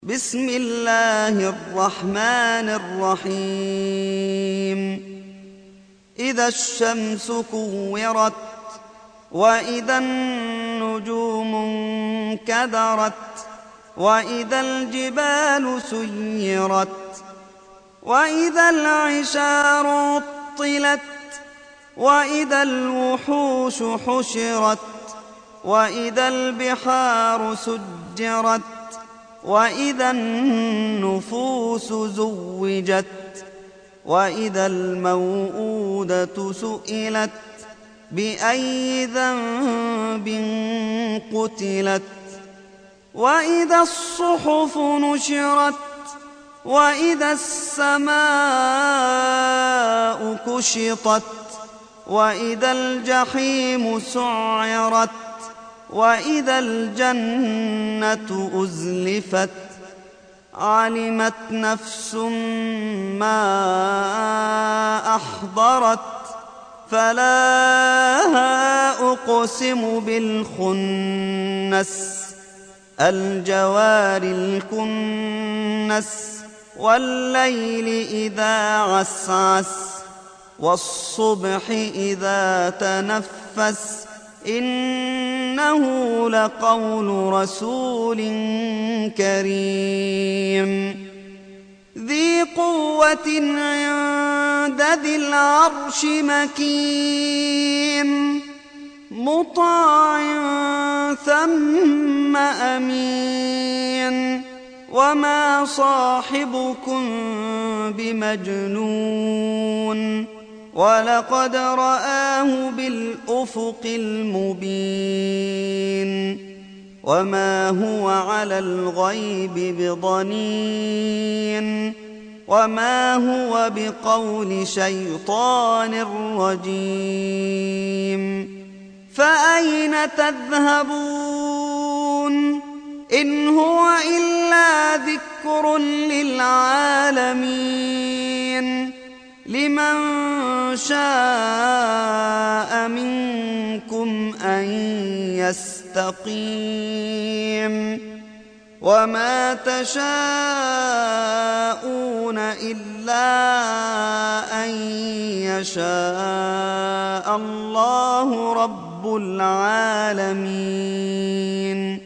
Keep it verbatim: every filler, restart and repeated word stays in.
بسم الله الرحمن الرحيم إذا الشمس كورت وإذا النجوم انكدرت وإذا الجبال سيرت وإذا العشار عطلت وإذا الوحوش حشرت وإذا البحار سجرت وإذا النفوس زوجت وإذا الموءودة سئلت بأي ذنب قتلت وإذا الصحف نشرت وإذا السماء كشطت وإذا الجحيم سعرت وإذا الجنة أزلفت علمت نفس ما أحضرت فلا أقسم بالخنس الجوار الكنس والليل إذا عسعس والصبح إذا تنفس إنه لقول رسول كريم ذي قوة عند ذي العرش مكين مطاع ثم أمين وما صاحبكم بمجنون ولقد رآه بالأفق المبين وما هو على الغيب بضنين وما هو بقول شيطان رجيم فأين تذهبون إن هو إلا ذكر للعالمين لمن شاء منكم أن يستقيم وما تشاءون إلا أن يشاء الله رب العالمين.